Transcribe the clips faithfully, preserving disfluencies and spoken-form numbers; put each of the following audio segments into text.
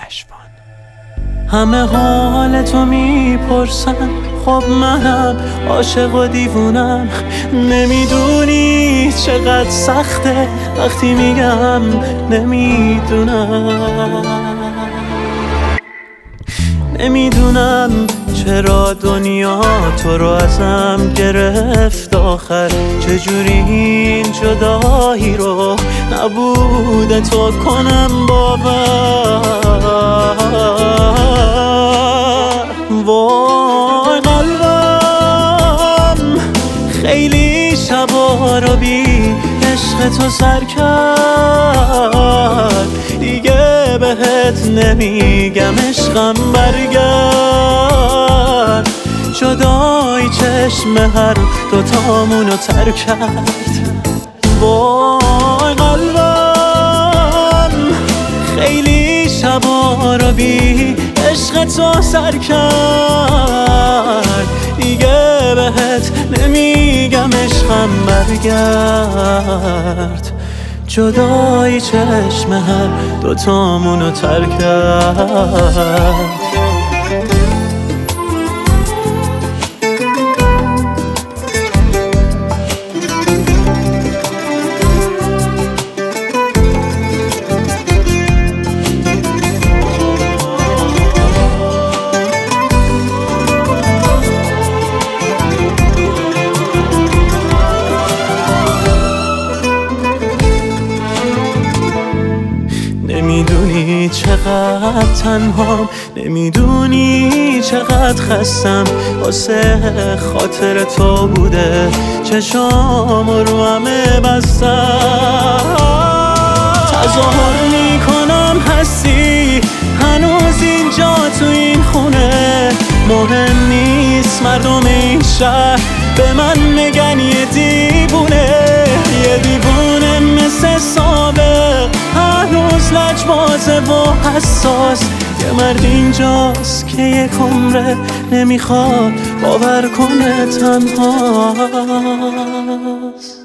اشبان. همه حال تو میپرسن، خب منم عاشق و دیوونم. نمیدونی چقدر سخته وقتی میگم نمیدونم. نمیدونم چرا دنیا تو رو ازم گرفت آخر، چجوری این جدایی رو نبوده تو کنم باور. وای قلبم خیلی شبا رو بی عشق تو سر کرد، دیگه بهت نمیگم عشقم برگرد. جدای چشم هر دوتامونو تر کرد. وای قلبم خیلی شبا رو بی عشق تو سر کرد، دیگه بهت نمیگم عشقم برگرد. جدای چشم هر دوتامونو تر کرد. نمیدونی چقدر تنهام، نمیدونی چقدر خستم، واسه خاطر تو بوده چشام رو همه بستم. تظاهر میکنم هستی هنوز اینجا تو این خونه، مهم نیست مردم این شهر به من میگن یه دیوونه. یه دیوونه مثل سابق هنوز لجبازه و حساس. یه مرد اینجاست که یک عمره نمیخواد باور کنه تنهاست.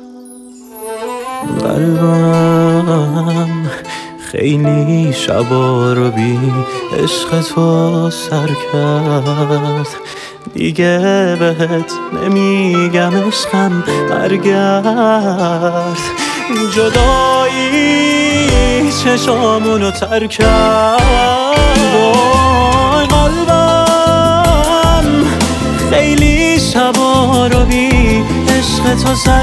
قلبم خیلی شبا رو بی عشق تو سر کرد، دیگه بهت نمیگم عشقم برگرد. جدایی چشامونو تر کرد. وای قلبم خیلی شبا رو بی عشق تو سر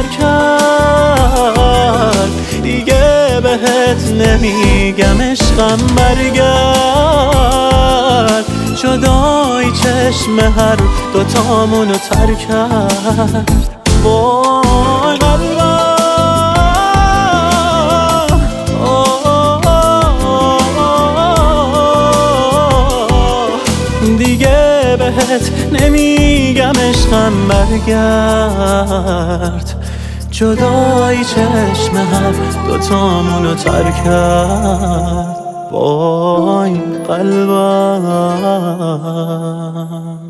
کرد، دیگه بهت نمیگم عشقم برگرد. جدای چشم هر دوتامونو تر کرد. وای قلبم دیگه بهت نمیگم عشقم برگرد. جدای چشم هر دوتامونو تر کرد. وای قلبم